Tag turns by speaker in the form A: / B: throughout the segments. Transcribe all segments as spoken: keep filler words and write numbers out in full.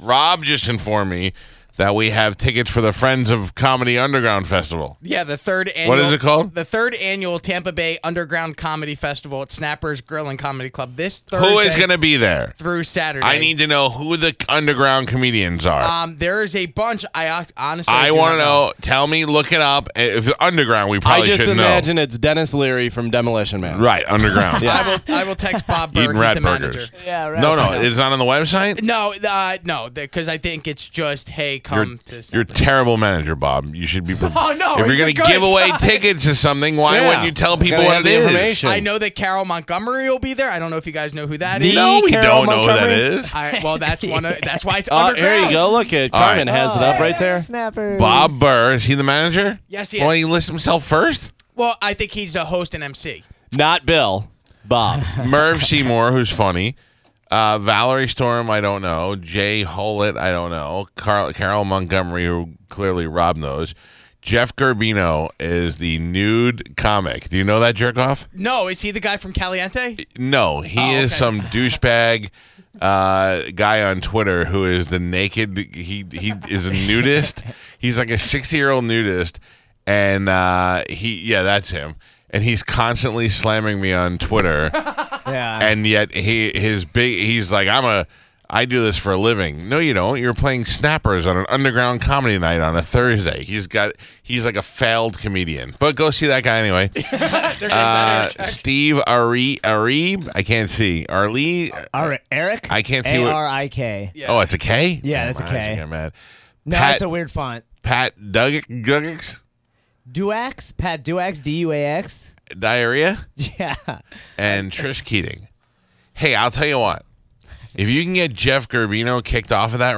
A: Rob just informed me that we have tickets for the Friends of Comedy Underground Festival.
B: Yeah, the third annual.
A: What is it called?
B: The third annual Tampa Bay Underground Comedy Festival at Snappers Grill and Comedy Club this Thursday.
A: Who is going to be there?
B: Through Saturday.
A: I need to know who the underground comedians are.
B: Um, there is a bunch. I honestly.
A: I
B: want
A: to know. Tell me. Look it up. If it's underground, we probably
C: I just
A: should know.
C: imagine it's Dennis Leary from Demolition Man.
A: Right, underground.
B: yeah. I will. I will text Bob Burr.
A: Eating
B: He's
A: rat
B: the
A: burgers.
B: manager.
D: Yeah, right.
A: No, no, it's not on the website.
B: No, uh, no, because I think it's just hey, come
A: You're,
B: to.
A: you're a terrible manager, Bob. You should be. Pre-
B: Oh no!
A: If you're
B: he's a
A: going to
B: good
A: give away
B: guy.
A: tickets to something, why
C: Yeah.
A: wouldn't you tell people
C: Gotta
A: what
C: have
A: it
C: the
A: is?
C: information.
B: I know that Carol Montgomery will be there. I don't know if you guys know who that
C: The
B: is.
A: No, we
C: Carol
A: don't know who that
C: Montgomery?
A: is.
B: I, well, that's one. Of, that's why it's
C: Oh,
B: underground.
C: here you go. Look at
A: All
C: Carmen
A: right.
C: has it up right there.
D: Snappers.
A: Bob Burr, is he the manager?
B: Yes, he
A: Well,
B: is.
A: he lists himself first.
B: Well, I think he's a host and M C.
C: Not Bill. Bob.
A: Merv Seymour, who's funny. Uh, Valerie Storm, I don't know. Jay Hollett, I don't know. Carl, Carol Montgomery, who clearly Rob knows. Jeff Gerbino is the nude comic. Do you know that jerk off?
B: No, is he the guy from Caliente?
A: No, he
B: Oh,
A: is
B: okay.
A: some douchebag uh, guy on Twitter who is the naked. He he is a nudist. He's like a sixty-year-old nudist, and uh, he yeah, that's him. And he's constantly slamming me on Twitter.
D: Yeah.
A: And yet he his big he's like, I'm a I do this for a living. No, you don't. You're playing Snappers on an underground comedy night on a Thursday. He's got he's like a failed comedian. But go see that guy anyway. uh, Steve Ari Arib. I can't see. Arlie.
D: All right, Eric.
A: I can't see
D: A
A: what-
D: R I K.
B: Yeah.
A: Oh, it's a K?
D: Yeah, that's a
A: Wow,
D: K.
A: I get mad.
D: No,
A: Pat-
D: it's a weird font.
A: Pat Duggix.
D: Duax? Pat Duax? D U A X?
A: Diarrhea.
D: Yeah.
A: And Trish Keating. Hey, I'll tell you what. If you can get Jeff Gerbino kicked off of that,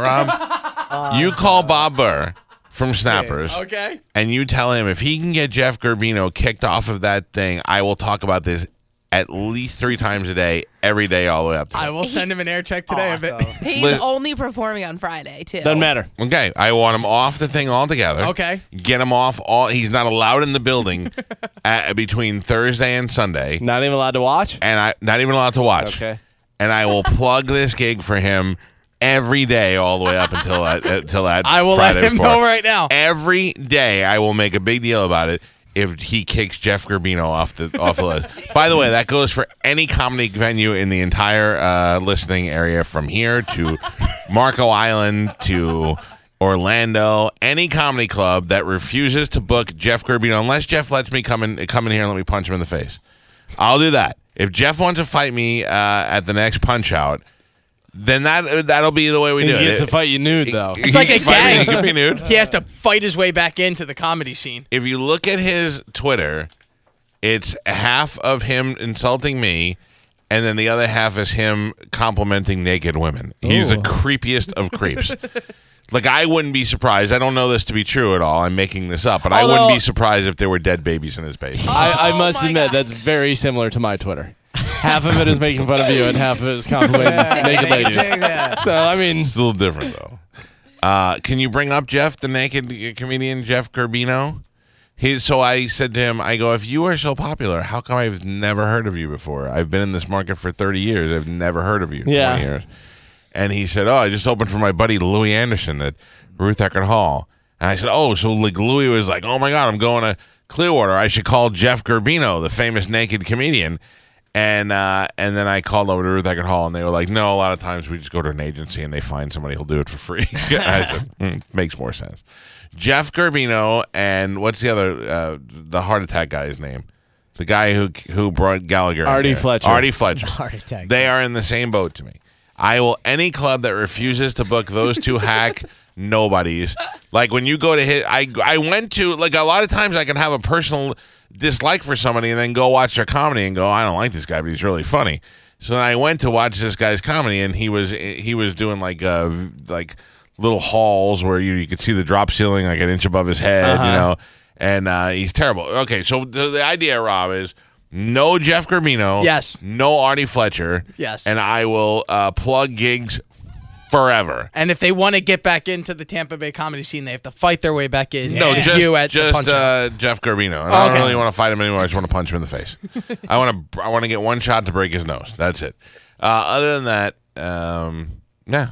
A: Rob, you call Bob Burr from Snappers,
B: Okay.
A: and you tell him if he can get Jeff Gerbino kicked off of that thing, I will talk about this at least three times a day, every day, all the way up to.
B: I will send him an air check today of it.
D: Awesome.
E: He's
A: Liz-
E: only performing on Friday, too.
C: Doesn't matter.
A: Okay, I want him off the thing altogether.
B: Okay.
A: Get him off all. He's not allowed in the building at, between Thursday and Sunday,
C: Not even allowed to watch?
A: and I not even allowed to watch.
C: Okay.
A: And I will plug this gig for him every day, all the way up until that until that.
B: I will
A: Friday
B: let him
A: before.
B: know right now.
A: Every day, I will make a big deal about it if he kicks Jeff Gerbino off the off the list. By the way, that goes for any comedy venue in the entire uh, listening area, from here to Marco Island to Orlando. Any comedy club that refuses to book Jeff Gerbino, unless Jeff lets me come in come in here and let me punch him in the face, I'll do that. If Jeff wants to fight me uh, at the next Punch Out, then that that'll be the way we
C: He
A: do it.
C: gets to fight you nude, though.
B: It's like a
A: He can fight me,
B: gang.
A: He can be nude.
B: He has to fight his way back into the comedy scene.
A: If you look at his Twitter, it's half of him insulting me, and then the other half is him complimenting naked women. He's the
D: Ooh.
A: creepiest of creeps. Like, I wouldn't be surprised. I don't know this to be true at all. I'm making this up, but I
C: Although-
A: wouldn't be surprised if there were dead babies in his basement.
C: I, I must
E: my
C: admit,
E: God.
C: that's very similar to my Twitter. Half of it is making fun of you, and half of it is complimenting naked ladies.
D: Yeah.
C: So, I mean,
A: It's a little different, though. Uh, can you bring up Jeff, the naked comedian, Jeff Gerbino? He, so I said to him, I go, if you are so popular, how come I've never heard of you before? I've been in this market for thirty years. I've never heard of you in
C: Yeah.
A: twenty years. And he said, oh, I just opened for my buddy Louis Anderson at Ruth Eckerd Hall. And I said, oh, so like Louis was like, oh, my God, I'm going to Clearwater. I should call Jeff Gerbino, the famous naked comedian. And uh, and then I called over to Ruth Eckerd Hall, and they were like, no, a lot of times we just go to an agency, and they find somebody who'll do it for free. I said, mm, makes more sense. Jeff Gerbino and what's the other, uh, the heart attack guy's name? The guy who who brought Gallagher in
C: Artie
A: here.
C: Fletcher.
A: Artie Fletcher.
D: Heart attack.
A: They are in the same boat to me. I will, any club that refuses to book those two hack nobodies. Like when you go to hit, I, I went to, like a lot of times I can have a personal dislike for somebody and then go watch their comedy and go, I don't like this guy, but he's really funny. So then I went to watch this guy's comedy, and he was he was doing like uh like little halls where you, you could see the drop ceiling like an inch above his head,
C: Uh-huh.
A: you know, and uh, he's terrible. Okay, so the, the idea, Rob, is no Jeff Gerbino,
B: Yes.
A: no Artie Fletcher,
B: Yes.
A: and I will uh, plug gigs forever.
B: And if they want to get back into the Tampa Bay comedy scene, they have to fight their way back in.
A: No,
B: with
A: just,
B: you at the
A: just
B: punch out.
A: uh, Jeff Gerbino. And
B: Oh,
A: I don't
B: okay.
A: really want to fight him anymore. I just want to punch him in the face. I want to. I want to get one shot to break his nose. That's it. Uh, other than that, um, yeah, I'm out.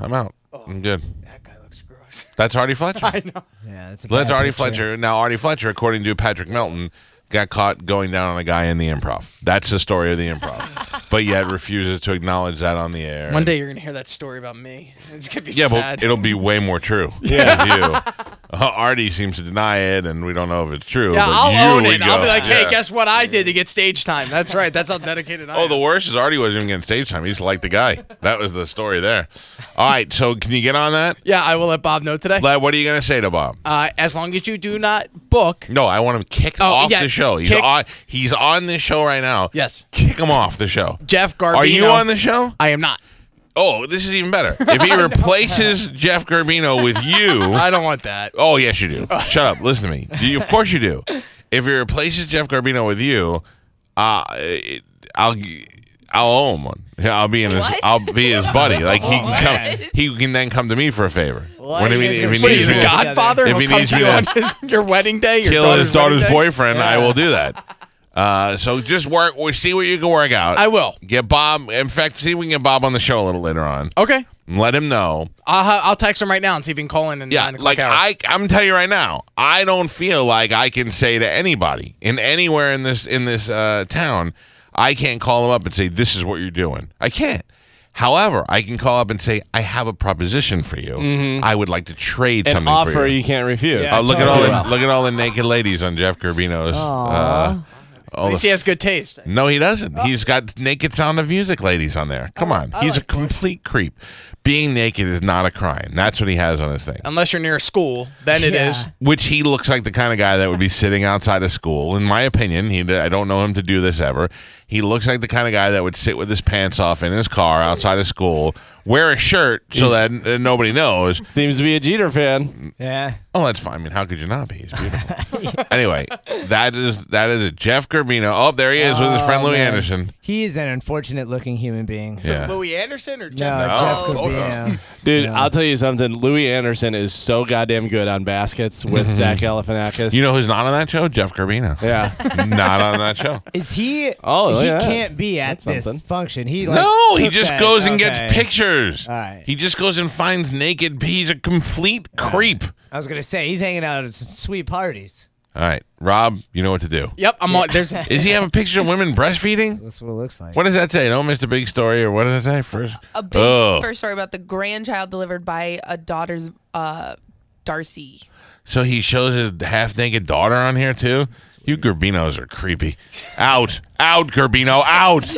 A: I'm good.
B: That guy looks gross.
A: That's Artie Fletcher.
B: I know.
D: Yeah, that's a
A: That's
D: bad
A: Artie
D: picture.
A: Fletcher. Now, Artie Fletcher, according to Patrick Melton, got caught going down on a guy in the improv. That's the story of the improv. But yet refuses to acknowledge that on the air.
B: One day you're gonna hear that story about me. It's gonna be
A: Yeah,
B: sad.
A: but it'll be way more true. Yeah. You. Uh, Artie seems to deny it, and we don't know if it's true.
B: yeah,
A: but
B: I'll
A: you
B: own
A: would
B: it. I'll
A: go,
B: be like, hey,
A: yeah.
B: guess what I did to get stage time? That's right. That's how dedicated I am.
A: Oh, the worst is Artie wasn't even getting stage time. He just liked the guy. That was the story there. All right, so can you get on that?
B: Yeah, I will let Bob know today.
A: Lad, what are you going to say to Bob?
B: Uh, as long as you do not book.
A: No, I want him kicked
B: Oh,
A: off
B: yeah,
A: the show. He's
B: kick-
A: on. He's on this show right now.
B: Yes.
A: Kick him off the show.
B: Jeff Garbino.
A: Are you on the show?
B: I am not.
A: Oh, this is even better. If he replaces Jeff Garbino with you.
B: I don't want that.
A: Oh, yes, you do. Shut up. Listen to me. You, of course you do. If he replaces Jeff Garbino with you, uh, it, I'll I'll owe him one. I'll be in his.
E: What?
A: I'll be his buddy. Like he
D: Oh,
A: can come,
E: man.
A: he can then come to me for a favor.
D: What?
A: When he,
D: You guys
A: if
D: are
A: he
B: What are
A: needs
B: you,
A: me
B: the
A: to
B: Godfather?
A: If
B: Who
A: he
B: comes
A: needs
B: to
A: me
B: you
A: to
B: on his, your wedding day? Your
A: kill
B: daughter's
A: his daughter's
B: wedding day?
A: boyfriend, I will do that. Uh, so just work. We'll see what you can work out.
B: I will.
A: Get Bob. In fact, see if we can get Bob on the show a little later on.
B: Okay.
A: Let him know.
B: I'll, ha- I'll text him right now and see if he can call in in
A: Yeah,
B: nine o'clock
A: like
B: hour.
A: I, I'm telling you right now, I don't feel like I can say to anybody in anywhere in this in this uh, town, I can't call them up and say this is what you're doing. I can't. However, I can call up and say I have a proposition for you. I would like to trade
C: An
A: something
C: offer
A: for you.
C: you can't refuse.
B: Yeah.
A: Oh, look at all
C: Totally.
A: the look at all the naked ladies on Jeff Garbino's. Uh, all
B: At least
A: the-
B: he has good taste.
A: no, he doesn't. He's got naked Sound of Music ladies on there. Come on,
B: I
A: he's a
B: like boys.
A: complete creep. Being naked is not a crime. That's what he has on his thing.
B: Unless you're near a school, then it
D: Yeah.
B: is.
A: Which he looks like the kind of guy that would be sitting outside of school. In my opinion, he I don't know him to do this ever. He looks like the kind of guy that would sit with his pants off in his car outside of school, wear a shirt so that uh, nobody knows.
C: Seems to be a Jeter fan.
D: Yeah.
A: Oh, that's fine. I mean, how could you not be? He's beautiful. Anyway, that is that is it. Jeff Garbino. Oh, there he is with his friend
D: Oh,
A: Louis
D: man.
A: Anderson.
D: He is an unfortunate looking human being.
A: Yeah.
B: Louis Anderson or
D: No,
B: Jeff?
D: Jeff
E: Oh.
D: Garbino.
C: Dude,
D: Yeah.
C: I'll tell you something. Louis Anderson is so goddamn good on baskets with Zach Galifianakis.
A: You know who's not on that show? Jeff Garbino.
C: yeah.
A: Not on that show.
D: Is he?
C: Oh,
D: he
C: yeah.
D: can't be at
C: That's
D: this
C: something.
D: function. He like,
A: No, he
D: took
A: just
D: that-
A: goes and
D: okay.
A: gets pictures.
D: All right.
A: He just goes and finds naked. He's a complete creep.
D: I was gonna say he's hanging out at some sweet parties.
A: All right, Rob, you know what to do.
B: Yep, I'm on. There's.
A: Is he have a picture of women breastfeeding?
D: That's what it looks like.
A: What does that say? Don't miss the big story, or what does it say first?
E: A big
A: Oh.
E: first story about the grandchild delivered by a daughter's uh, Darcy.
A: So he shows his half-naked daughter on here too. You Garbinos are creepy. Out, out, Garbino, out.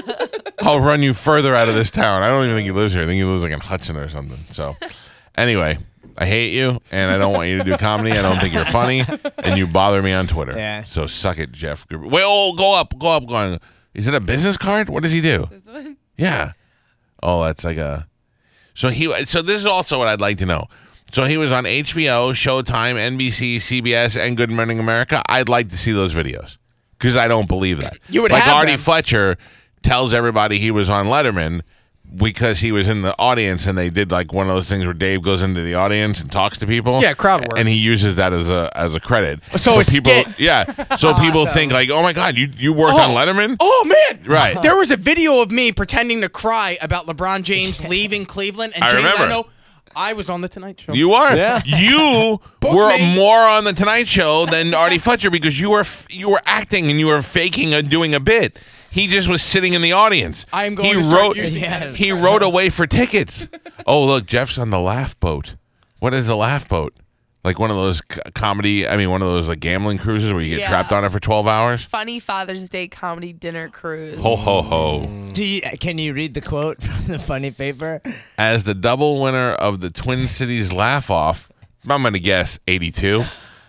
A: I'll run you further out of this town. I don't even think he lives here. I think he lives like in Hudson or something. So, anyway, I hate you, and I don't want you to do comedy. I don't think you're funny, and you bother me on Twitter.
D: Yeah.
A: So suck it, Jeff. Garb- Wait, oh, go up, go up, go on. Is it a business card? What does he do?
E: This one?
A: Yeah. Oh, that's like a. So he. So this is also what I'd like to know. So he was on H B O, Showtime, N B C, C B S, and Good Morning America. I'd like to see those videos because I don't believe that.
B: You would
A: like
B: have
A: Artie
B: them.
A: Fletcher tells everybody he was on Letterman because he was in the audience, and they did like one of those things where Dave goes into the audience and talks to people.
B: Yeah, crowd work.
A: and he uses that as a as a credit.
B: So a
A: people,
B: skit.
A: yeah. So people think like, oh my god, you you worked on Letterman.
B: Oh man!
A: Right.
B: There was a video of me pretending to cry about LeBron James leaving Cleveland, and
A: I
B: Jay
A: remember.
B: Leno. I was on the Tonight Show.
A: You are.
C: Yeah.
A: You
B: Book
A: were
B: me.
A: more on the Tonight Show than Artie Fletcher because you were f- you were acting and you were faking and doing a bit. He just was sitting in the audience.
B: I am going
A: he
B: to start
A: wrote,
B: using that as-
A: He wrote away for tickets. Oh look, Jeff's on the Laugh Boat. What is a Laugh Boat? Like one of those c- comedy. I mean, one of those like gambling cruises where you get
E: Yeah.
A: trapped on it for twelve hours.
E: Funny Father's Day comedy dinner cruise.
A: Ho ho ho!
D: Do you, can you read the quote from the funny paper?
A: As the double winner of the Twin Cities Laugh Off, I'm going to guess eighty-two.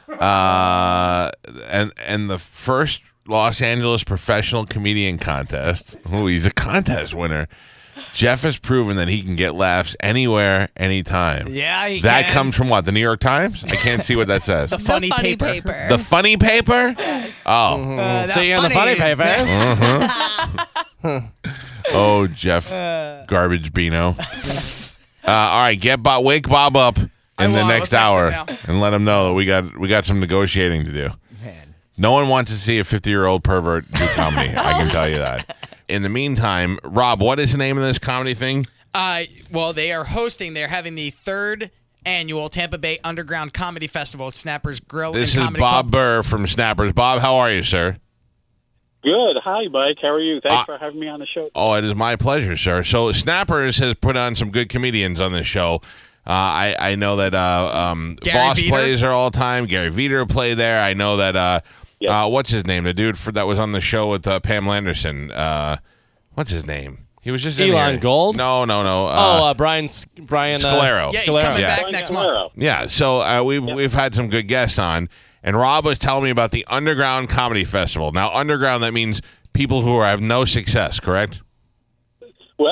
A: Uh, and and the first Los Angeles professional comedian contest. Ooh, he's a contest winner. Jeff has proven that he can get laughs anywhere, anytime.
D: Yeah, he
A: That
D: can.
A: comes from what? The New York Times? I can't see what that says.
B: The
E: The
B: funny,
E: funny
B: paper.
E: paper.
A: The funny paper? Oh.
D: Uh,
C: See you in the funny
D: is-
C: paper.
A: Oh, Jeff Garbage Bino. Uh, all right, get Bob, wake Bob up in
B: I
A: the
B: will. I will
A: next
B: text him
A: hour
B: now.
A: and let him know that we got we got some negotiating to do.
D: Man.
A: No one wants to see a fifty-year-old pervert do comedy. I can tell you that. In the meantime, Rob, what is the name of this comedy thing?
B: Uh, well, they are hosting. They're having the third annual Tampa Bay Underground Comedy Festival at Snappers Grill
A: This
B: and
A: is
B: Comedy
A: Bob
B: Club.
A: Burr from Snappers. Bob, how are you, sir?
F: Good. Hi, Mike. How are you? Thanks
A: Uh,
F: for having me on the show.
A: Oh, it is my pleasure, sir. So Snappers has put on some good comedians on this show. Uh, I, I know that uh, um,
B: Gary
A: Voss
B: Veter?
A: plays there all the time. Gary Veter played there. I know that, uh,
F: Yep.
A: uh, what's his name? The dude for, that was on the show with uh, Pam Anderson. Uh, what's his name? He was just in
C: Elon
A: here.
C: Gold?
A: No, no, no. Uh,
C: oh, uh, Brian S- Brian uh,
A: Scalero.
B: Yeah, he's
C: Scalero.
B: coming
A: Yeah.
B: back next month.
F: Scalero.
A: Yeah, so uh, we've we've had some good guests on, and Rob was telling me about the Underground Comedy Festival. Now, underground, that means people who are, have no success, correct?
F: Well,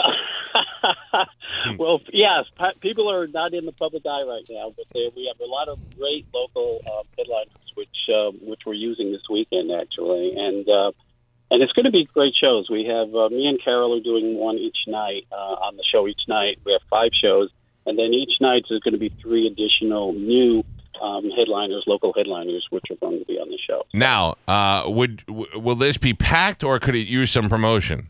F: well, yes. pa- People are not in the public eye right now, but they, we have a lot of great local uh, headliners, which um, which we're using this weekend actually, and uh, and it's going to be great shows. We have uh, me and Carol are doing one each night uh, on the show each night. We have five shows, and then each night there's going to be three additional new um, headliners, local headliners, which are going to be on the show.
A: Now, uh, would w- will this be packed, or could it use some promotion?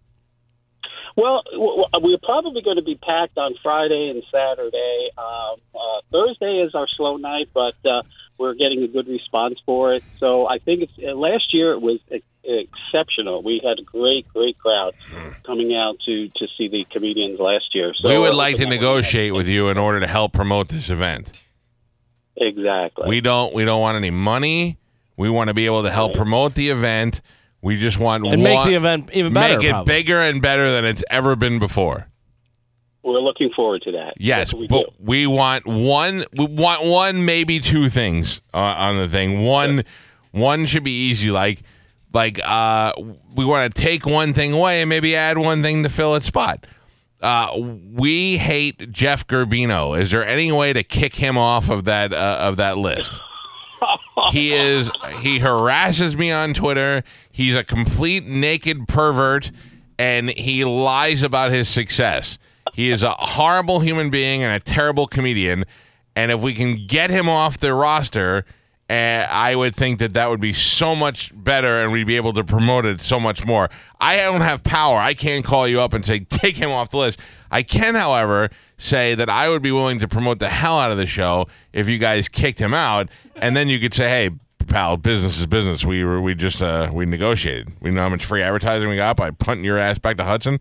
F: Well, w- w- we're probably going to be packed on Friday and Saturday. Um, uh, Thursday is our slow night, but uh, we're getting a good response for it. So I think it's uh, last year it was ex- exceptional. We had a great, great crowd coming out to, to see the comedians last year. So
A: we would
F: uh,
A: like to
F: we're gonna-
A: negotiate with you in order to help promote this event.
F: Exactly.
A: We don't we don't want any money. We want to be able to help
F: Right.
A: promote the event. We just want
C: And make
A: one-
C: the event even better.
A: make it
C: probably.
A: bigger and better than it's ever been before.
F: We're looking forward to that.
A: Yes,
F: That's what we
A: but
F: do.
A: we want one. We want one, maybe two things uh, on the thing. One, one should be easy. Like, like uh, we want to take one thing away and maybe add one thing to fill its spot. Uh, we hate Jeff Gerbino. Is there any way to kick him off of that uh, of that list? He is. He harasses me on Twitter. He's a complete naked pervert, and he lies about his success. He is a horrible human being and a terrible comedian. And if we can get him off the roster, uh, I would think that that would be so much better, and we'd be able to promote it so much more. I don't have power. I can't call you up and say, take him off the list. I can, however, say that I would be willing to promote the hell out of the show if you guys kicked him out, and then you could say, hey, pal, business is business. We were, we just uh, we negotiated. We know how much free advertising we got by punting your ass back to Hudson.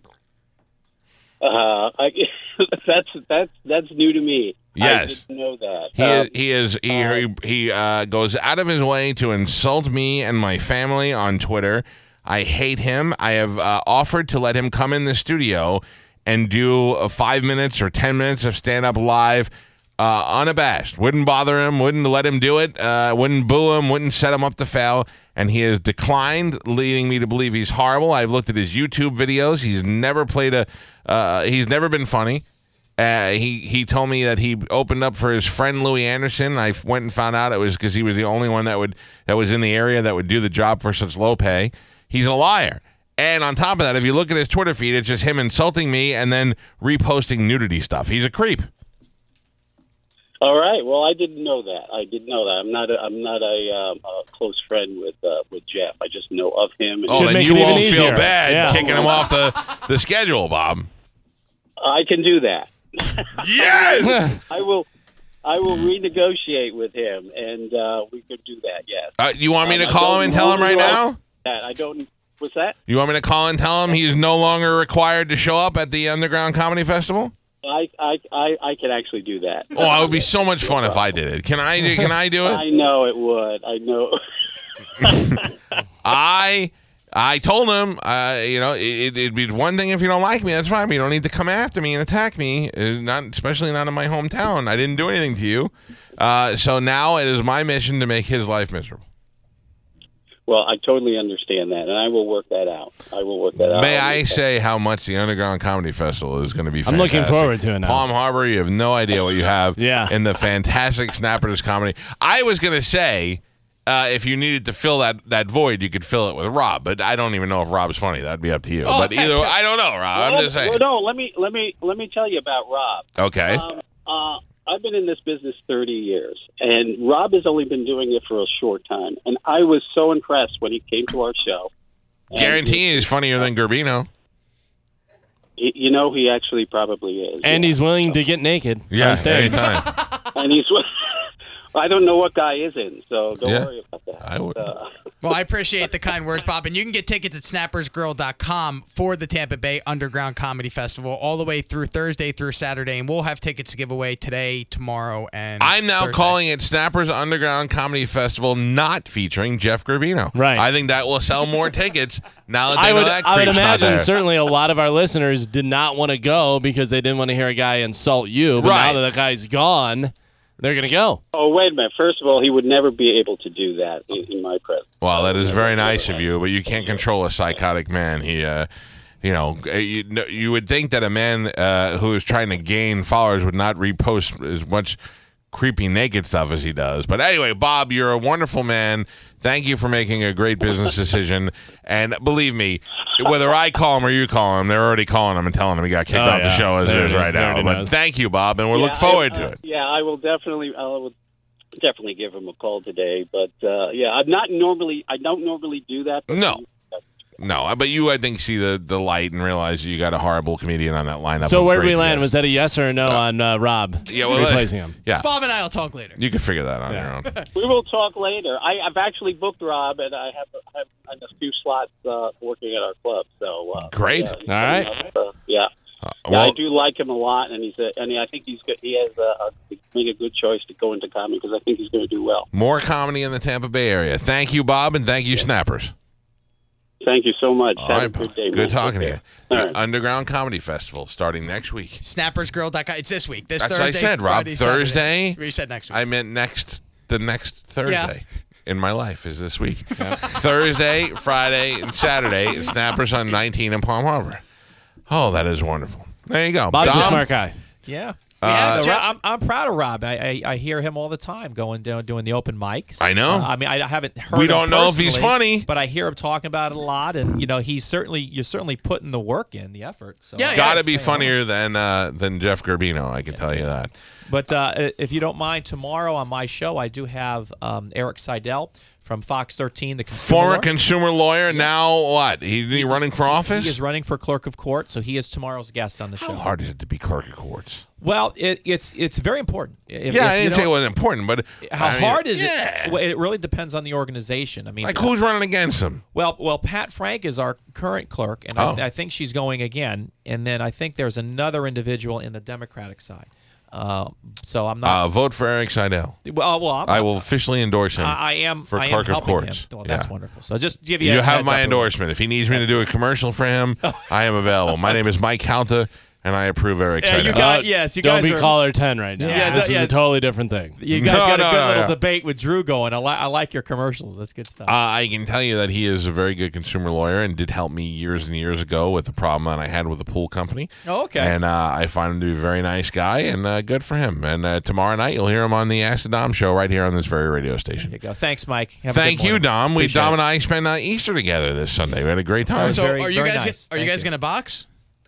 F: Uh, I, that's that's that's new to me. I
A: Yes.
F: didn't know that.
A: He
F: Um,
A: is, he is he he, he uh, goes out of his way to insult me and my family on Twitter. I hate him. I have uh, offered to let him come in the studio and do uh, five minutes or ten minutes of stand up live, uh, unabashed. Wouldn't bother him. Wouldn't let him do it. Uh, wouldn't boo him. Wouldn't set him up to fail. And he has declined, leading me to believe he's horrible. I've looked at his YouTube videos. He's never played a. Uh, he's never been funny. Uh, he he told me that he opened up for his friend Louis Anderson. I went and found out it was because he was the only one that would that was in the area that would do the job for such low pay. He's a liar. And on top of that, if you look at his Twitter feed, it's just him insulting me and then reposting nudity stuff. He's a creep.
F: All right. Well, I didn't know that. I didn't know that. I'm not. A, I'm not a, um, a close friend with uh, with Jeff. I just know of him. And
A: Oh,
C: Should
A: then
C: make
A: you
C: it even
A: won't feel
C: easier.
A: bad
C: Yeah.
A: kicking him off the, the schedule, Bob.
F: I can do that.
A: Yes!
F: I will. I will renegotiate with him, and uh, we could do that. Yes.
A: Uh, you want me to
F: Um, I
A: call him
F: don't
A: and tell him right
F: know.
A: now?
F: That I don't. What's that?
A: You want me to call and tell him he's no longer required to show up at the Underground Comedy Festival?
F: I, I, I, I can actually do that.
A: Oh, it would be so much fun if I did it. Can I do, can I do it?
F: I know it would. I know.
A: I I told him, uh, you know, it, it'd be one thing if you don't like me. That's fine. But you don't need to come after me and attack me. Uh, not, especially not in my hometown. I didn't do anything to you. Uh, so now it is my mission to make his life miserable.
F: Well, I totally understand that, and I will work that out. I will work that out.
A: May
F: I'll
A: I
F: make that-
A: say how much the Underground Comedy Festival is going to be
C: I'm
A: fantastic.
C: looking forward to it now.
A: Palm Harbor, you have no idea what you have
C: Yeah.
A: in the fantastic Snappers comedy. I was going to say, uh, if you needed to fill that, that void, you could fill it with Rob, but I don't even know if Rob's funny. That'd be up to you.
B: Oh,
A: but either
B: fantastic.
A: I don't know, Rob.
F: Well,
A: I'm just saying.
F: well, no, let me let me let me tell you about Rob.
A: Okay.
F: Um, uh, I've been in this business thirty years, and Rob has only been doing it for a short time. And I was so impressed when he came to our show. And
A: Guarantee he's funnier than Gerbino.
F: y- you know, he actually probably is.
C: And
F: yeah.
C: he's willing to get naked
A: Yeah,
C: on stage.
A: anytime.
F: and he's. I don't know what guy isn't, so don't
A: Yeah.
F: worry about that.
A: I would.
F: Uh,
B: Well, I appreciate the kind words, Bob. And you can get tickets at snappers girl dot com for the Tampa Bay Underground Comedy Festival all the way through Thursday through Saturday. And we'll have tickets to give away today, tomorrow, and
A: I'm now
B: Thursday.
A: calling it Snappers Underground Comedy Festival, not featuring Jeff Garbino.
C: Right.
A: I think that will sell more tickets now that they
C: I
A: know
C: would,
A: that
C: I would
A: creep's not
C: imagine
A: there.
C: certainly a lot of our listeners did not want to go because they didn't want to hear a guy insult you. But
A: Right.
C: now that the guy's gone, they're going to go.
F: oh, wait a minute. First of all, he would never be able to do that in, in my presence.
A: Well, that is very nice of you, but you can't control a psychotic man. He, uh, you know, uh, you, no- you would think that a man uh, who is trying to gain followers would not repost as much creepy naked stuff as he does. But anyway, Bob, you're a wonderful man. Thank you for making a great business decision. And believe me, whether I call him or you call him, they're already calling him and telling him he got kicked
C: Oh,
A: off the
C: yeah.
A: show as it
C: There
A: is
C: it is.
A: right
C: There
A: now.
C: it
A: But
C: is.
A: thank you, Bob, and we'll
F: Yeah,
A: look forward
F: I,
A: to
F: uh,
A: it.
F: Yeah, I will definitely. I will definitely give him a call today. But uh, yeah, I'm not normally. I don't normally do that. But
A: No. No, but you, I think, see the, the light and realize you got a horrible comedian on that lineup.
C: So
A: of
C: where did
A: great
C: we land?
A: together.
C: Was that a yes or a no on uh, Rob
A: Yeah, well,
C: replacing him?
A: Yeah,
B: Bob and I will talk later.
A: you can figure that on
C: Yeah.
A: your own.
F: We will talk later. I, I've actually booked Rob, and I have, I have a few slots uh, working at our club. So uh,
A: Great.
F: yeah,
C: All right.
F: uh, yeah.
A: Uh,
F: Yeah, I
A: well,
F: do like him a lot, and he's a, and I think he's good. He has a, a made a good choice to go into comedy because I think he's going to do well.
A: more comedy in the Tampa Bay area. Thank you, Bob, and thank you, Snappers.
F: Thank you so much.
A: All
F: Have
A: right,
F: a good
A: Bob.
F: day.
A: Good
F: man.
A: talking to
F: Take
A: you.
F: care. All
A: The
F: right.
A: Underground Comedy Festival starting next week.
B: snappers girl dot com. It's this week. This
A: That's what I
B: Thursday.
A: said, Rob.
B: Friday,
A: Thursday?
B: Saturday. You said next week.
A: I meant next, the next Thursday in my life is this week. Thursday, Friday, and Saturday. at Snappers on nineteen in Palm Harbor. Oh, that is wonderful. There you go.
C: Bob's a
A: Dom?
C: smart guy.
G: Yeah.
B: We have
A: Uh,
G: So
B: Jeff's-
G: Rob- I'm, I'm proud of Rob. I, I I hear him all the time going down doing the open mics.
A: I know.
G: Uh, I mean, I haven't heard.
A: We
G: him
A: don't know if he's
G: personally,
A: funny.
G: but I hear him talking about it a lot, and you know, he's certainly you're certainly putting the work in, the effort. So
B: Yeah, yeah.
A: Got to
B: it's
A: be
B: great.
A: funnier than uh, than Jeff Garbino. I can tell you that.
G: But uh, if you don't mind, tomorrow on my show, I do have um, Eric Seidel from Fox thirteen, the consumer
A: Former
G: lawyer.
A: consumer lawyer. Now what? He, he running for office?
G: He is running for clerk of court, so he is tomorrow's guest on the
A: How
G: show.
A: hard is it to be clerk of courts?
G: Well, it, it's it's very important. If-
A: Yeah,
G: if
A: I
G: you
A: didn't say it
G: don't-
A: wasn't important, but
G: How
A: I mean,
G: hard is
A: yeah.
G: it? Well, it really depends on the organization. I mean,
A: Like who's running against him?
G: Well, well, Pat Frank is our current clerk, and I,
A: Oh.
G: th- I think she's going again. And then I think there's another individual in the Democratic side. Uh, so I'm
A: Uh,
G: not.
A: vote for Eric Seidel.
G: well, well, I'm,
A: I will officially endorse him.
G: I, I am.
A: for
G: I am
A: clerk of
G: helping
A: courts.
G: Him. Well, that's
A: Yeah.
G: wonderful. So just to give you.
A: You
G: a
A: have
G: heads
A: my
G: up.
A: endorsement. If he needs me to do a commercial for him, I am available. My name is Mike Calta, and I approve Eric
G: Yeah, you
A: Seidel.
G: got- yes, you
C: Don't
G: guys
C: be
G: are-
C: caller ten right now.
G: Yeah,
C: this
G: yeah.
C: is a totally different thing.
G: You guys
A: No,
G: got
A: no,
G: a good
A: no,
G: little
A: no.
G: debate with Drew going. I, li- I like your commercials. That's good stuff.
A: Uh, I can tell you that he is a very good consumer lawyer and did help me years and years ago with the problem that I had with the pool company.
G: oh, okay.
A: And uh, I find him to be a very nice guy, and uh, good for him. And uh, tomorrow night, you'll hear him on the Ask the Dom show right here on this very radio
G: There
A: station.
G: you go. Thanks, Mike. Have a
A: Thank
G: good
A: you,
G: morning.
A: Dom. We
G: Appreciate
A: Dom
G: it.
A: and I spent uh, Easter together this Sunday. We had a great time.
G: was
B: So
G: very-
B: are you
G: very
B: guys
G: nice.
B: are you
G: Thank
B: guys
G: you.
B: gonna box?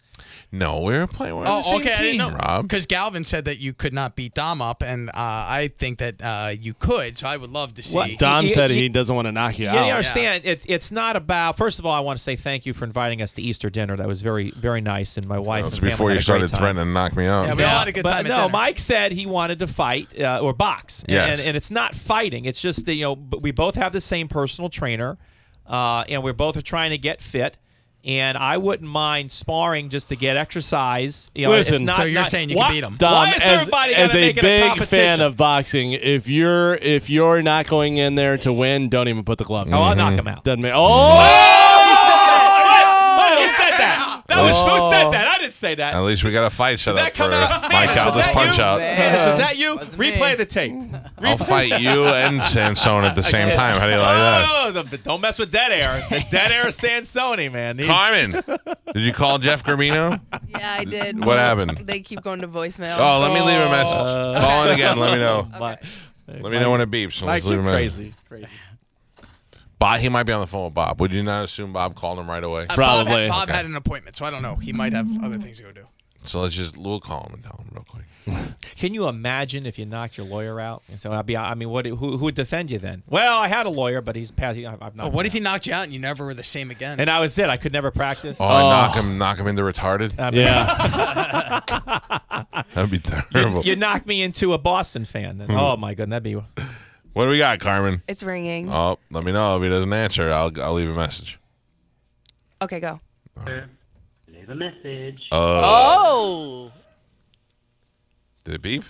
A: No, we were playing. We're on the
B: Oh,
A: same
B: okay. I didn't
A: team,
B: know
A: Rob.
B: because Galvin said that you could not beat Dom up, and uh, I think that uh, you could. So I would love to see.
G: What?
C: Dom
G: He-
C: said
G: he-
C: he doesn't want to knock you
G: Yeah,
C: out.
G: you understand. It's it's not about. First of all, I want to say thank you for inviting us to Easter dinner. That was very very nice, and my wife.
A: That was
G: and family
A: before
G: had
A: you
G: a great
A: started
G: time.
A: threatening to knock me out.
B: Yeah, we all had a good
G: but
B: time. at
G: no,
B: dinner.
G: Mike said he wanted to fight uh, or box.
A: Yes.
G: And, and it's not fighting. It's just that, you know, b- we both have the same personal trainer, uh, and we're both are trying to get fit. And I wouldn't mind sparring just to get exercise. You know,
C: Listen,
G: it's not,
B: So you're
G: not-
B: saying you
G: why,
B: can beat 'em?
C: Dom,
G: Why is
C: as,
G: everybody
C: as
G: gotta
C: a
G: make it a
C: big fan
G: competition?
C: of boxing, if you're if you're not going in there to win, don't even put the gloves
G: Oh,
C: on.
G: I'll knock him out.
C: Doesn't make. Oh!
G: Oh, who said that? That was who said that? I didn't say that.
A: At least we got a fight set
G: Did
A: up
G: that
A: for
G: come out?
A: Mike
G: Spanish, was
A: Calda's
G: that
A: punch
G: you?
A: out.
G: Spanish, was that you?
D: Wasn't me.
G: Replay the tape.
A: I'll fight you and Sansone at the same time. How do you like that?
G: Oh, the, don't mess with dead air. The dead air Sansoni, man. He's-
A: Carmen, did you call Jeff Garbino?
E: Yeah, I did.
A: What happened?
E: They keep going to voicemail.
A: Oh, let me leave a message.
G: Uh,
A: Call in again. Let me know.
G: Mike,
A: Let me know when it beeps. So
G: Mike,
A: let's leave
G: you're
A: a message.
G: crazy. He's crazy.
A: Bob, he might be on the phone with Bob. Would you not assume Bob called him right away?
B: Uh,
C: Probably.
B: Bob, Bob
A: Okay.
B: had an appointment, so I don't know. He might have other things to go do.
A: So let's just we'll call him and tell him real quick.
G: Can you imagine if you knocked your lawyer out? And so I'd be, I mean, what? Who, who would defend you then? Well, I had a lawyer, but he's passed. I've knocked
B: Oh, what
G: him
B: if he
G: out.
B: knocked you out and you never were the same again?
G: And I was it. I could never practice.
A: Oh, and knock him, knock him into retarded.
G: I mean,
C: Yeah.
A: That'd be terrible.
G: you knocked me into a Boston fan. And, oh my goodness, that'd be.
A: What do we got, Carmen?
E: It's ringing.
A: Oh, let me know if he doesn't answer. I'll I'll leave a message.
E: Okay, go.
F: Leave a message.
A: Oh. Did it beep?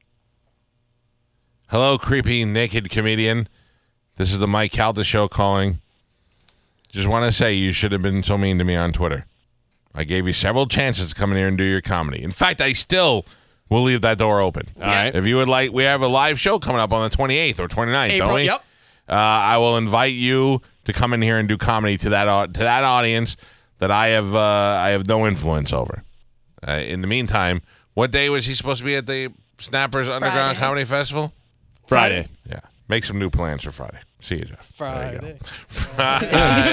A: Hello, creepy naked comedian. This is the Mike Calta show calling. Just want to say you should have been so mean to me on Twitter. I gave you several chances to come in here and do your comedy. In fact, I still will leave that door open. All
C: right.
A: If you would like, we have a live show coming up on the twenty-eighth or twenty-ninth,
B: April,
A: don't we?
B: yep.
A: Uh, I will invite you to come in here and do comedy to that au- to that audience that I have uh, I have no influence over. Uh, in the meantime, what day was he supposed to be at the Snappers Underground
E: Friday.
A: Comedy Festival?
C: Friday.
A: Yeah. Make some new plans for Friday. See you, Jeff. There you go.
B: Friday.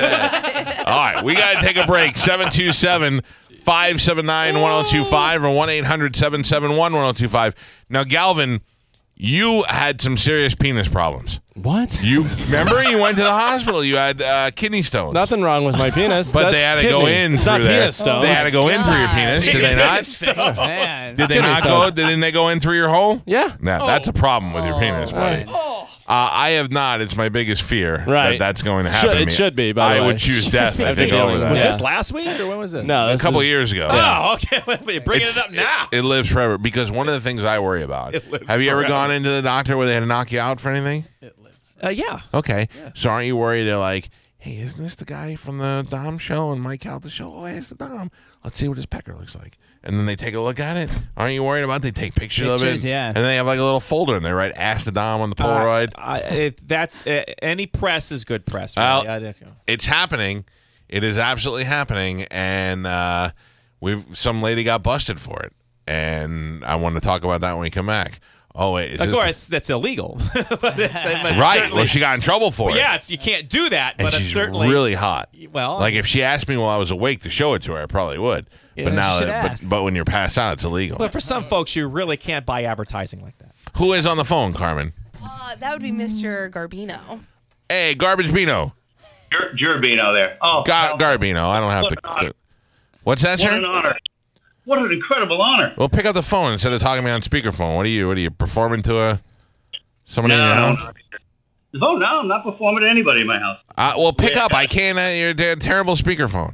A: All right, we got to take a break. seven two seven, five seven nine, one zero two five or one eight hundred, seven seven one, one zero two five. Now, Galvin, you had some serious penis problems.
C: What?
A: You remember you went to the hospital. You had uh, kidney stones.
C: Nothing wrong with my penis.
A: But
C: That's
A: they had to
C: kidney.
A: go in
C: It's
A: through
C: not
A: there.
C: penis stones.
A: They had to go in through your penis. Did they not?
D: Man.
A: Did they
C: Kidney
A: not go?
C: stones.
A: Didn't they go in through your hole?
C: Yeah.
A: Nah, that's a problem with your penis, buddy.
C: Right.
A: Uh, I have not. It's my biggest fear
C: Right.
A: that that's going to happen.
C: Should-
A: to
C: it
A: me.
C: should be, by the
A: I
C: way.
A: would choose death. I
C: I've
A: think
C: been
A: over
C: dealing
A: that.
C: with
G: Was
C: Yeah.
G: this last week or when was this?
C: No,
A: A
C: this
A: couple
C: is-
A: years ago.
G: Oh, okay. You're bringing
A: It's-
G: it up now.
A: It lives forever because one of the things I worry about.
G: lives
A: Have you ever
G: forever.
A: gone into the doctor where they had to knock you out for anything?
G: Uh, yeah.
A: Okay. So aren't you worried? They're like, hey, isn't this the guy from the Dom show and Mike Calta show? Oh, it's the Dom. Let's see what his pecker looks like. And then they take a look at it. Aren't you worried about? They take pictures, of
D: Pictures,
A: it.
D: yeah.
A: And then they have like a little folder and they write "Ask the Dom" on the Polaroid.
G: Uh, I, it, that's uh, any press is good press.
A: Well,
G: Really. I just, you know.
A: It's happening. It is absolutely happening, and uh, we've some lady got busted for it, and I want to talk about that when we come back. Oh wait, is
G: Of
A: this-
G: course, that's illegal. but it's, but
A: right?
G: certainly-
A: Well, she got in trouble for
G: But
A: it.
G: yeah, it's, you can't do that.
A: and
G: but it's
A: she's
G: certainly
A: really hot.
G: well.
A: Like if she asked me while I was awake to show it to her, I probably would.
G: Yeah,
A: but
G: you
A: now,
D: should
A: but,
D: ask.
A: but when you're passed out, it's illegal.
G: But for some folks, you really can't buy advertising like that.
A: Who is on the phone, Carmen?
E: Uh, that would be Mister Garbino.
A: Hey, Garbage Bino.
F: Jer- Gerbino there. Oh,
A: Gar- Garbino. I don't have
F: What an honor.
A: to. What's that,
F: what an
A: sir?
F: honor. What an incredible honor.
A: Well, pick up the phone instead of talking to me on speakerphone. What are you? What are you performing to a somebody in your house?
F: Oh, no, I'm not performing to anybody in my house.
A: Uh, well, pick
F: Yeah.
A: up. I can't. Uh, you're a terrible speakerphone.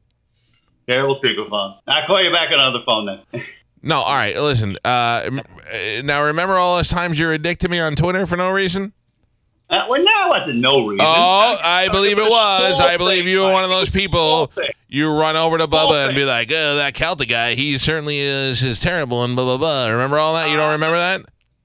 F: Terrible speakerphone. I'll call you back on another phone then.
A: No, all right. Listen. Uh, m- uh, now, remember all those times you were a dick to me on Twitter for no reason?
F: Uh, well, now wasn't no reason.
A: Oh, I believe it was.
F: Whole
A: I believe
F: thing,
A: you were
F: Mike.
A: one of those people.
F: Whole thing.
A: You run over to
F: Whole
A: Bubba and be
F: thing.
A: like, "Oh, that Celtic guy. He certainly is, is terrible." And blah blah blah. Remember all that? You don't remember that?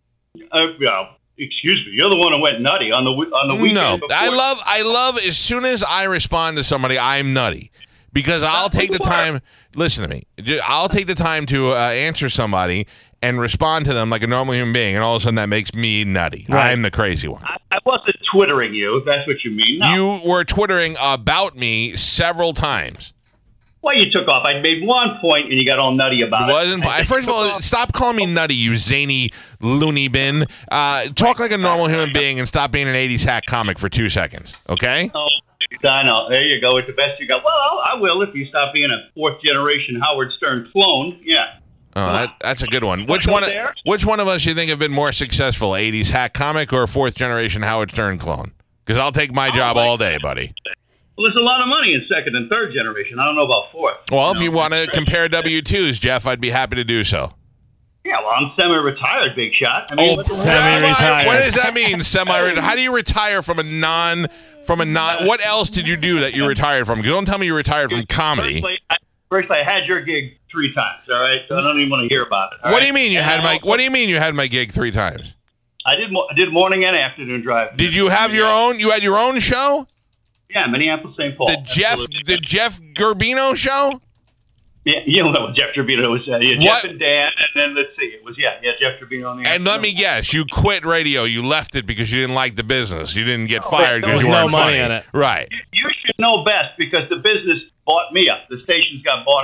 F: Uh, yeah, excuse me. You're the one who went nutty on the we- on the weekend.
A: No,
F: before.
A: I love. I love. As soon as I respond to somebody, I'm nutty because I'll take the time. Listen to me. Ju- I'll take the time to uh, answer somebody and respond to them like a normal human being, and all of a sudden that makes me nutty.
C: Right.
A: I'm the crazy one.
F: I, I wasn't twittering you, if that's what you mean. No.
A: You were twittering about me several times.
F: Well, you took off. I made one point, and you got all nutty about
A: It
F: it.
A: wasn't.
F: I
A: First of
F: took
A: all,
F: off.
A: stop calling me nutty, you zany loony bin. Uh, talk like a normal human being and stop being an eighties hack comic for two seconds, okay?
F: Oh, I know. There you go. It's the best you got. Well, I will if you stop being a fourth generation Howard Stern clone. Yeah.
A: Oh, that, that's a good one. Which
F: go
A: one?
F: there?
A: Which one of us you think have been more successful, eighties hack comic or fourth generation Howard Stern clone? Because I'll take my job
F: my
A: all day, buddy.
F: Well, there's a lot of money in second and third generation. I don't know about fourth.
A: Well, if
F: know,
A: you want to
F: stretch.
A: compare W twos, Jeff, I'd be happy to do so.
F: Yeah, well, I'm semi-retired, big shot. I mean,
A: Oh,
F: what the-
C: semi-retired.
A: What does that mean, semi? How do you retire from a non? From a non? What else did you do that you retired from? Don't tell me you retired from comedy.
F: Firstly, I, first, I had your gig three times. All right, so I don't even want to hear about it. all
A: What
F: right?
A: do you mean you
F: And
A: had
F: I
A: my?
F: also-
A: What do you mean you had my gig three times?
F: I did. mo- I did morning and afternoon drive.
A: Did you have your own? You had your own show?
F: Yeah, Minneapolis, Saint Paul.
A: The Jeff,
F: Absolutely.
A: the Jeff Gerbino show?
F: Yeah, you know what Jeff Tribino was. Uh, yeah,
A: What?
F: Jeff and Dan, and then let's see, it was yeah, yeah, Jeff Tribino on the.
A: And let me
F: afternoon.
A: guess, you quit radio. You left it because you didn't like the business. You didn't get fired
F: there
A: because
F: was
A: you
C: no
A: weren't
C: money
A: funny.
C: in it.
A: Right.
F: You should know best because the business bought me up. The stations got bought out.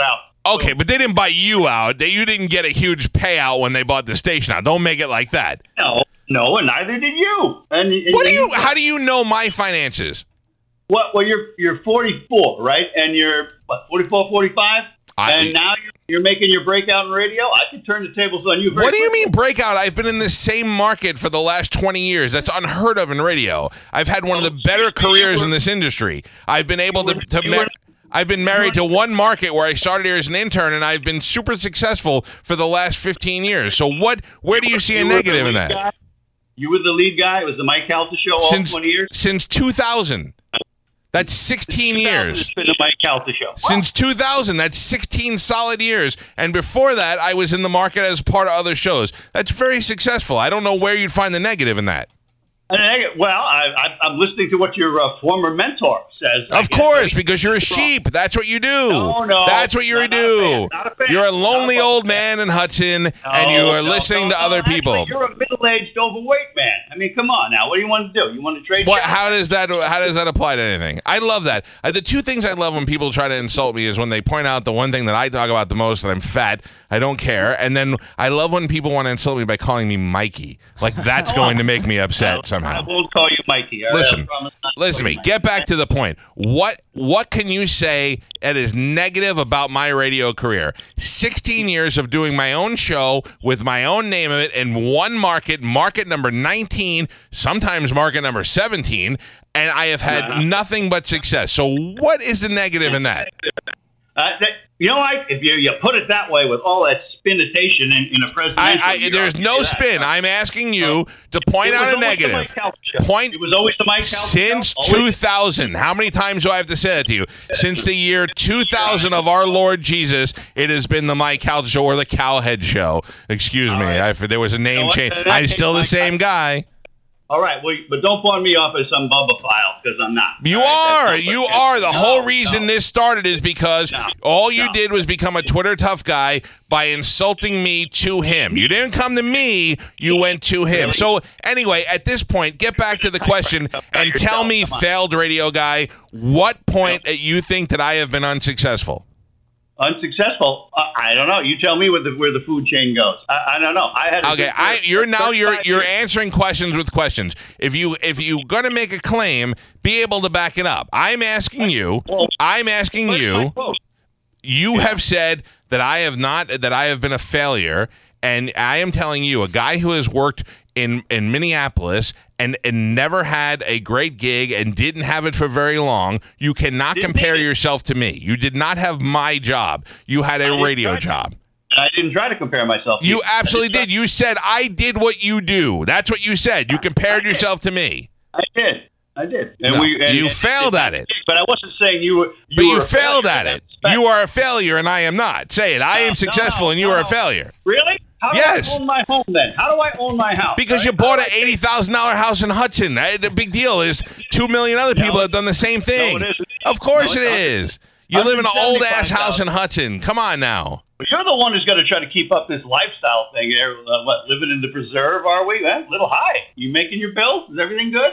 A: Okay, but they didn't buy you out. They, you didn't get a huge payout when they bought the station out. Don't make it like that.
H: No, no, and neither did you. And, and
A: What do you? How do you know my finances?
H: What? Well, you're you're forty-four, right? And you're what? forty-four, forty-five,
A: I-
H: and now you're, you're making your breakout in radio. I can turn the tables on you. Very
A: What do you
H: quickly.
A: mean breakout? I've been in the same market for the last twenty years. That's unheard of in radio. I've had one of the better careers in this industry. I've been able to. to
H: you
A: ma-
H: were-
A: I've been married to one market where I started here as an intern, and I've been super successful for the last fifteen years. So what? Where do you see a
H: You were the
A: negative in
H: lead
A: that?
H: guy? You were the lead guy. It was the Mike Calta show all
A: Since
H: twenty years.
A: since two thousand. That's sixteen years.
H: It's been the Mike Calta show.
A: Since two thousand, that's sixteen solid years. And before that, I was in the market as part of other shows. That's very successful. I don't know where you'd find the negative in that.
H: And I, well, I, I, I'm listening to what your uh, former mentor says. I
A: Of
H: guess.
A: course, because you're a sheep. That's what you do.
H: No, no.
A: That's what you
H: Not- not a
A: do.
H: fan. Not a fan.
A: You're a
H: Not
A: lonely
H: a
A: old
H: fan.
A: man in Hudson, and you
H: No,
A: are
H: no,
A: listening
H: no,
A: to
H: no,
A: other
H: actually,
A: people.
H: You're a middle-aged, overweight man. I mean, come on now. What do you want to do? You want to trade?
A: What?
H: jobs?
A: How does that? How does that apply to anything? I love that. Uh, the two things I love when people try to insult me is when they point out the one thing that I talk about the most, that I'm fat. I don't care. And then I love when people want to insult me by calling me Mikey. Like that's going to make me upset
H: I
A: somehow.
H: won't call you Mikey. all right?
A: Listen,
H: I promise not to
A: listen to
H: call
A: me.
H: you Mikey.
A: Get back to the point. What what can you say that is negative about my radio career? sixteen years of doing my own show with my own name of it in one market, market number nineteen, sometimes market number seventeen, and I have had
H: Uh-huh.
A: nothing but success. So what is the negative in that?
H: Uh, that, you know, Mike, if you, you put it that way with all that spinitation in, in a presidential
A: I, I,
H: year,
A: there's
H: I'll
A: no
H: give you that.
A: spin. I'm asking you to point
H: It was
A: out a
H: always the
A: negative.
H: Mike Calta show.
A: Point
H: It was always the Mike Calta
A: since
H: show.
A: two
H: Always.
A: thousand. How many times do I have to say that to you? Since the year two thousand of our Lord Jesus, it has been the Mike Calta show or the Cowhead show. Excuse me,
H: right.
A: I, there was a name
H: what?
A: change.
H: In that
A: I'm
H: case,
A: still the
H: Mike,
A: same guy.
H: All right, well, but don't pawn me off as some Bubba file because I'm not.
A: You
H: All right,
A: are.
H: that's not
A: You
H: what-
A: are. The
H: No,
A: whole reason
H: no.
A: this started is because
H: No.
A: all you
H: No.
A: did was become a Twitter tough guy by insulting me to him. You didn't come to me. You went to him.
H: Really?
A: So anyway, at this point, get back to the question and tell me,
H: Come on.
A: failed radio guy, what point that you think that I have been unsuccessful?
H: Unsuccessful. Uh, I don't know. You tell me where the where the food chain goes. I, I don't know. I had a
A: Okay,
H: good
A: I
H: career.
A: you're now you're
H: thirty-five
A: you're
H: years.
A: answering questions with questions. If you if you're gonna make a claim, be able to back it up. I'm asking you. I'm asking
H: Where's my
A: you.
H: quote?
A: You have said that I have not that I have been a failure, and I am telling you, a guy who has worked in in Minneapolis and and never had a great gig and didn't have it for very long, you cannot
H: Didn't
A: compare
H: need it.
A: yourself to me. You did not have my job. You had a
H: didn't
A: radio
H: try to.
A: job.
H: I didn't try to compare myself. to
A: You
H: I
A: absolutely
H: didn't
A: did. You said I did what you do. That's what you said. You compared yourself to me.
H: try- I did. I did. And
A: No,
H: we, and,
A: you
H: and-
A: failed at it.
H: But I wasn't saying you were. You
A: But you
H: were a
A: failed
H: failure
A: at
H: in
A: it.
H: that
A: You
H: respect.
A: are a failure and I am not. Say it. I
H: No,
A: am successful
H: no,
A: and you are a
H: no.
A: failure.
H: Really? How do
A: Yes.
H: I own my home then? How do I own my house?
A: Because you
H: Right?
A: bought
H: How
A: an
H: do I
A: eighty thousand dollar house in Hudson. Uh, The big deal is two million other people
H: No,
A: have done the same thing.
H: it isn't.
A: Of course
H: No,
A: it
H: it's
A: is. You live in an old ass
H: one hundred seventy-five
A: house in
H: thousand.
A: Hudson. Come on now.
H: But you're the one who's got to try to keep up this lifestyle thing. Here. Uh, what, living in the preserve, are we? Eh, a little high. You making your bills? Is everything good?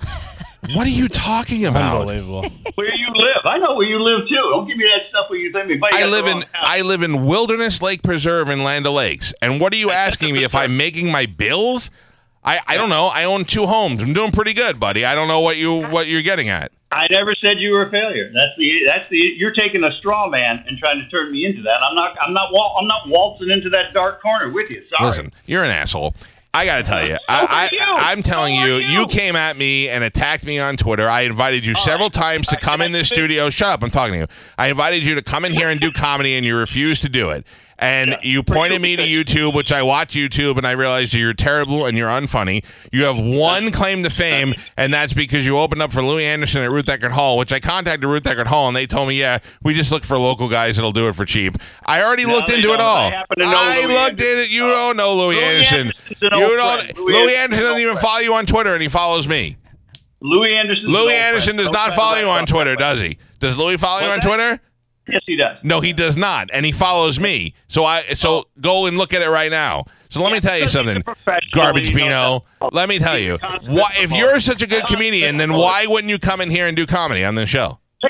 A: What are you talking about?
C: Unbelievable.
H: Where you live? I know where you live too. Don't give me that stuff where you think me.
A: I live in I live in Wilderness Lake Preserve in Land O'Lakes. And what are you asking me if I'm making my bills? I, I don't know. I own two homes. I'm doing pretty good, buddy. I don't know what you what you're getting at.
H: I never said you were a failure. That's the that's the you're taking a straw man and trying to turn me into that. I'm not I'm not wal- I'm not waltzing into that dark corner with you. Sorry.
A: Listen, you're an asshole. I got to tell you, I,
H: are you.
A: I, I'm telling
H: So
A: you,
H: are
A: you
H: you.
A: came at me and attacked me on Twitter. I invited you several times to
H: Uh,
A: come
H: can
A: in
H: I
A: this
H: finish?
A: studio. Shut up, I'm talking to you. I invited you to come in here and do comedy, and you refused to do it. And
H: Yeah,
A: you
H: for
A: pointed
H: sure.
A: me to YouTube, which I watch YouTube, and I realized you're terrible and you're unfunny. You have one claim to fame, and that's because you opened up for Louis Anderson at Ruth Eckerd Hall, which I contacted Ruth Eckerd Hall, and they told me, yeah, we just look for local guys that'll do it for cheap. I already
H: No,
A: looked
H: they
A: into it
H: don't.
A: all.
H: I happen to know
A: I
H: Louis
A: looked
H: Anderson.
A: at it. You don't know Louis,
H: Louis
A: Anderson.
H: Anderson's an
A: You
H: old
A: don't.
H: friend.
A: Louis,
H: Louis
A: Anderson
H: Anderson's
A: doesn't
H: an
A: even
H: old
A: follow you on Twitter, and he follows me.
H: Louis Anderson.
A: Louis Anderson does not follow you on Twitter, does he? Does Louis follow you on
H: What's that?
A: Twitter?
H: Yes, he does.
A: No, he does not, and he follows me. So I so go and look at it right now. So let me tell you
H: because he's a
A: something,
H: professional,
A: Garbage
H: he knows
A: Bino.
H: that.
A: Let me tell
H: He's
A: you,
H: a constant
A: why, if
H: promoter.
A: you're such a good comedian, then why wouldn't you come in here and do comedy on the show?
H: Because you're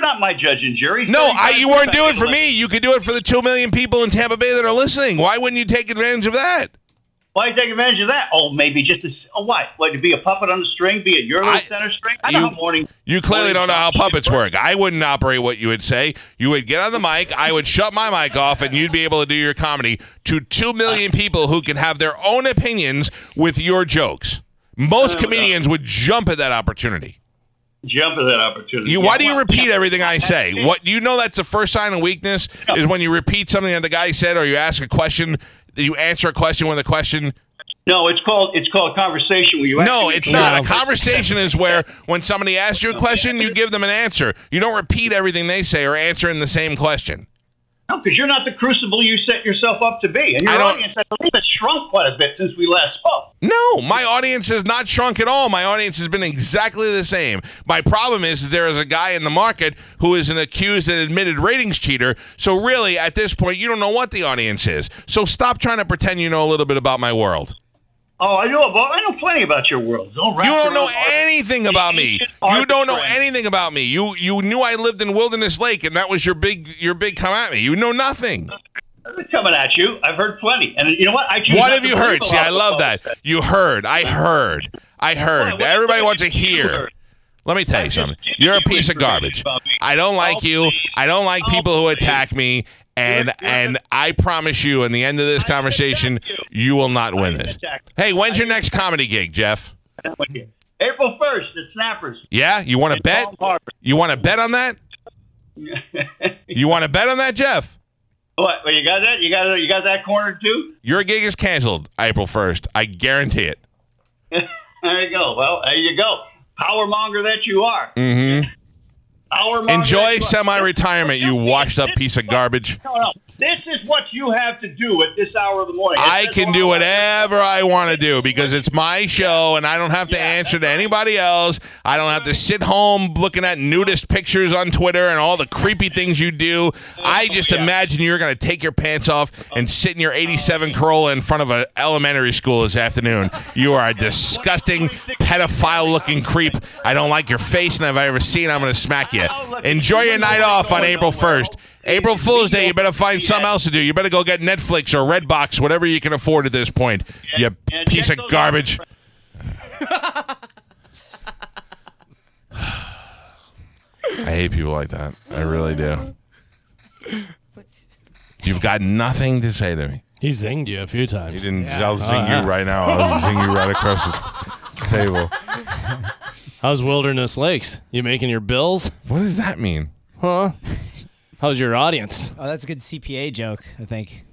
H: not my judge and jury.
A: No, I, you weren't doing it for
H: Like-
A: me. You could do it for the two million people in Tampa Bay that are listening. Why wouldn't you take advantage of that?
H: Why take advantage of that? Oh, maybe just to, oh, what? What, to be a puppet on the string, be at your little
A: I-
H: center string? I
A: you-
H: know how morning.
A: You clearly
H: morning
A: don't know how
H: shows
A: puppets
H: work.
A: work. I wouldn't operate what you would say. You would get on the mic, I would shut my mic off, and you'd be able to do your comedy to two million people who can have their own opinions with your jokes. Most comedians would jump at that opportunity.
H: Jump at that opportunity.
A: You,
H: Yeah,
A: why do you
H: well,
A: repeat
H: yeah.
A: everything I say? What you know that's the first sign of weakness is when you repeat something that the guy said, or you ask a question, you answer a question with a question.
H: No, it's called it's called conversation. Where you
A: No,
H: actually-
A: it's not. A conversation is where when somebody asks you a question, you give them an answer. You don't repeat everything they say or answer in the same question.
H: No, because you're not the crucible you set yourself up to be, and your
A: I don't-
H: audience, I believe, has shrunk quite a bit since we last spoke.
A: No, my audience has not shrunk at all. My audience has been exactly the same. My problem is that there is a guy in the market who is an accused and admitted ratings cheater. So really, at this point, you don't know what the audience is. So stop trying to pretend you know a little bit about my world.
H: Oh, I know about. I know plenty about your world. Don't wrap
A: You don't know
H: around art-
A: anything about me.
H: ancient
A: You don't know
H: arbitrary.
A: anything about me. You you knew I lived in Wilderness Lake, and that was your big your big come at me. You know nothing.
H: I'm coming at you. I've heard plenty, and you know what? I choose
A: What
H: not
A: have
H: to
A: you
H: believe
A: heard?
H: a
A: See,
H: lot
A: I
H: of
A: love
H: the folks
A: that. You heard. I heard. I heard.
H: What- what-
A: Everybody
H: what
A: wants to
H: have you
A: hear.
H: heard?
A: Let me tell you
H: I just
A: something.
H: gave
A: You're a
H: you
A: piece of
H: information
A: garbage.
H: about me.
A: I don't like
H: Oh,
A: you.
H: please.
A: I don't like
H: Oh,
A: people who
H: please.
A: attack me. And
H: You're- you're-
A: and I promise you, in the end of this
H: I didn't
A: conversation,
H: attack you.
A: you will not
H: I
A: win
H: didn't
A: this.
H: attack you.
A: Hey, when's
H: I
A: your
H: didn't
A: next comedy gig, Jeff?
H: April first at Snappers.
A: Yeah, you want to
H: in
A: bet?
H: Palm Harbor.
A: You want to bet on that? You want to bet on that, Jeff?
H: What? Well, you got that? You got you got that cornered too?
A: Your gig is canceled April first. I guarantee it.
H: There you go. Well, there you go. Power monger that you are.
A: Mm-hmm.
H: Power monger
A: Enjoy
H: that you are.
A: semi-retirement, you washed up piece of garbage.
H: No, no. This is what you have to do at this hour of the morning. It
A: I
H: says
A: can
H: on
A: do
H: the-
A: whatever I want to do because it's my show and I don't have to
H: Yeah,
A: answer to
H: that's right.
A: anybody else. I don't have to sit home looking at nudist pictures on Twitter and all the creepy things you do. I just
H: yeah.
A: imagine you're going to take your pants off and sit in your eighty-seven Corolla in front of an elementary school this afternoon. You are a disgusting, pedophile-looking creep. I don't like your face, and if I ever see it, I'm going to smack you. Enjoy your night off on April first. April Fool's Day, you better find something else to do. You better go get Netflix or Redbox, whatever you can afford at this point. You
H: and
A: piece
H: check
A: of
H: those
A: garbage. I hate people like that. I really do. You've got nothing to say to me.
C: He zinged you a few times.
A: You didn't.
B: Yeah.
A: I'll zing
C: Oh, yeah.
A: you right now. I'll zing you right across the table.
C: How's Wilderness Lakes? You making your bills?
A: What does that mean?
C: Huh? How's your audience?
D: Oh, that's a good C P A joke, I think.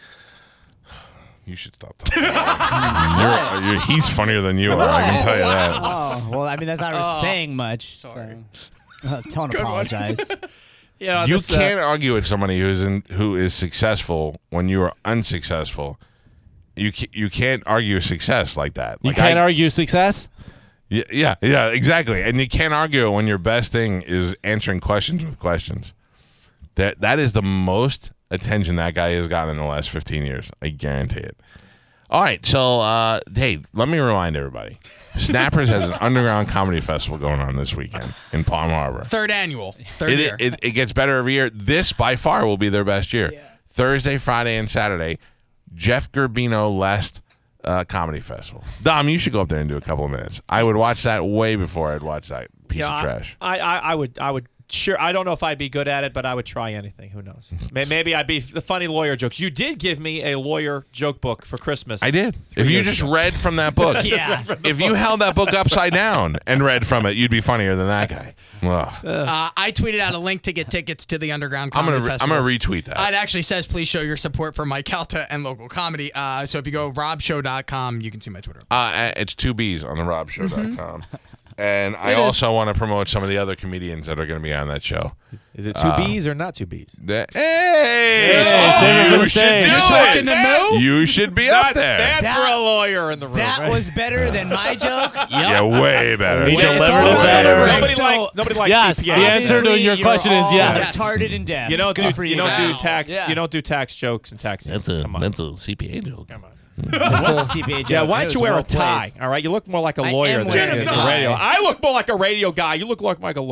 A: You should stop talking. you're, you're, he's funnier than you are. I can tell you that.
D: Oh, well, I mean, that's not really
B: Oh,
D: saying much.
B: sorry.
D: So. Uh, don't apologize.
G: Yeah,
A: You
G: this, uh,
A: can't argue with somebody who's in, who is successful when you are unsuccessful. You ca- you can't argue success like that.
C: You
A: Like
C: can't
A: I-
C: argue success?
A: Yeah, yeah, yeah, exactly. And you can't argue it when your best thing is answering questions with questions. That that is the most attention that guy has gotten in the last fifteen years. I guarantee it. All right, so uh, hey, let me remind everybody. Snappers has an underground comedy festival going on this weekend in Palm Harbor.
B: Third annual. Third
A: It,
B: year.
A: it, it gets better every year. This, by far, will be their best year. Thursday, Friday, and Saturday, Jeff Gerbino Last uh, Comedy Festival. Dom, you should go up there and do a couple of minutes. I would watch that way before I'd watch that piece
G: yeah,
A: of
G: I-
A: trash.
G: I, I, I would, I would. Sure, I don't know if I'd be good at it, but I would try anything. Who knows? May- Maybe I'd be the funny lawyer jokes. You did give me a lawyer joke book for Christmas.
A: I did. If you
G: years
A: just
G: ago.
A: read from that book,
D: Yeah.
A: if you held that book upside down and read from it, you'd be funnier than that guy. Ugh.
B: Uh, I tweeted out a link to get tickets to the Underground
A: I'm
B: Comedy
A: gonna re- I'm
B: Festival.
A: gonna retweet that.
B: It actually says, please show your support for Mike Calta and local comedy. Uh, so if you go rob show dot com, you can see my Twitter.
A: Uh, it's two B's on the rob show dot com.
B: Mm-hmm.
A: And I also want to promote some of the other comedians that are going to be on that show.
G: Is it two B's or not two B's?
A: The- hey!
C: Hey, save it for
A: you
C: the
A: should
C: stage.
A: do
C: You're
B: talking
A: it.
B: to Mo?
A: You should be up there.
G: Bad
D: That-
G: for a lawyer in the room.
D: That
G: right?
D: was better than my joke.
A: Yeah, way better.
C: We
B: It's
C: delivered
B: all
C: it
B: about
C: better.
B: delivering.
G: Nobody
D: So-
G: likes. Nobody likes
C: Yes,
G: C P A.
C: the answer to your
D: You're
C: question is
D: all
C: yes.
D: retarded and deaf.
G: You don't
D: Good
G: do.
D: for
G: You don't do
B: Wow.
G: tax.
D: Yeah.
G: You don't do tax jokes and tax.
I: That's a
G: Come on.
I: mental C P A joke.
G: Come on.
D: It was a C P A joke.
G: Yeah, why
D: It
G: don't you
D: was
G: wear a
D: well
G: tie?
D: placed.
G: All right, you look more like a
D: I
G: lawyer
D: am
G: than
D: wearing
G: a
D: a tie.
G: radio. I look more like a radio guy. You look like like a lawyer.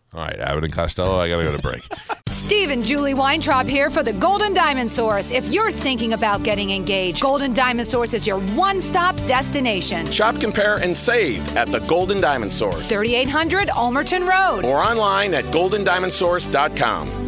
A: All right, Abbott and Costello, I got to go to break.
I: Steve and Julie Weintraub here for the Golden Diamond Source. If you're thinking about getting engaged, Golden Diamond Source is your one-stop destination.
J: Shop, compare, and save at the Golden Diamond Source.
I: thirty-eight hundred Ulmerton Road.
J: Or online at golden diamond source dot com.